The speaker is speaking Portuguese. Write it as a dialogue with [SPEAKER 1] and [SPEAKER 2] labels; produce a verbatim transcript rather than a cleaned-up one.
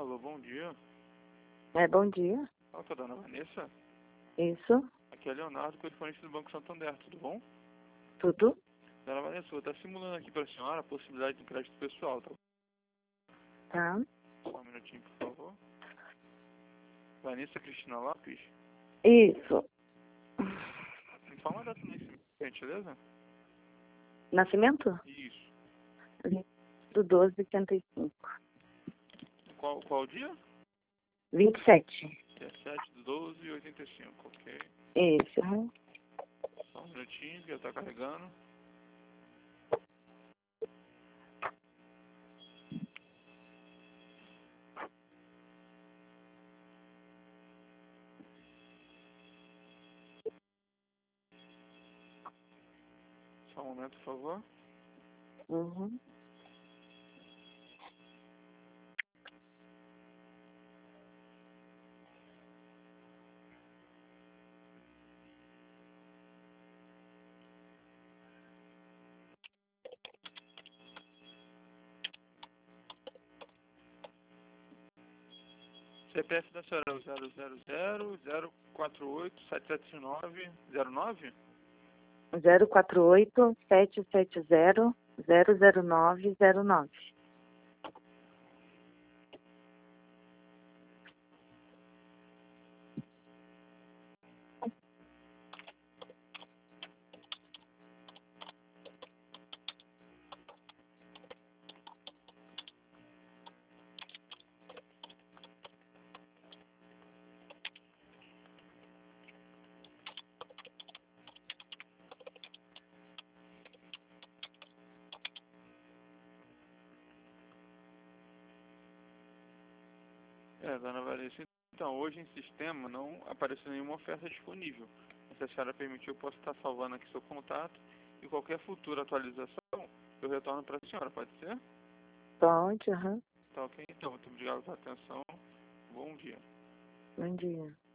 [SPEAKER 1] Alô, bom dia.
[SPEAKER 2] É, bom dia.
[SPEAKER 1] Fala com a dona Vanessa.
[SPEAKER 2] Isso,
[SPEAKER 1] Aqui é Leonardo, telefonista do Banco Santander, tudo bom?
[SPEAKER 2] tudo?
[SPEAKER 1] Dona Vanessa, eu vou estar simulando aqui para a senhora a possibilidade de um crédito pessoal, tá?
[SPEAKER 2] Tá.
[SPEAKER 1] Só um minutinho, por favor. Vanessa Cristina Lopes.
[SPEAKER 2] Isso.
[SPEAKER 1] Me fala a data do nascimento, gentileza?
[SPEAKER 2] Nascimento?
[SPEAKER 1] Isso.
[SPEAKER 2] Do doze de oitenta e cinco.
[SPEAKER 1] Qual, qual dia?
[SPEAKER 2] vinte e sete.
[SPEAKER 1] dezessete de doze de oitenta e cinco, ok.
[SPEAKER 2] Isso. Uhum.
[SPEAKER 1] Só um minutinho, que já está carregando. Só um momento, por favor.
[SPEAKER 2] Uhum.
[SPEAKER 1] C P F da senhora é o zero zero zero zero quatro oito sete sete nove zero nove?
[SPEAKER 2] zero quatro oito, sete sete zero, zero zero nove zero nove.
[SPEAKER 1] É, dona Vanessa, então hoje em sistema não apareceu nenhuma oferta disponível. Se a senhora permitir, eu posso estar salvando aqui seu contato e qualquer futura atualização eu retorno para a senhora, pode ser?
[SPEAKER 2] Pode, aham.
[SPEAKER 1] Tá ok, então, muito obrigado pela atenção. Bom dia.
[SPEAKER 2] Bom dia.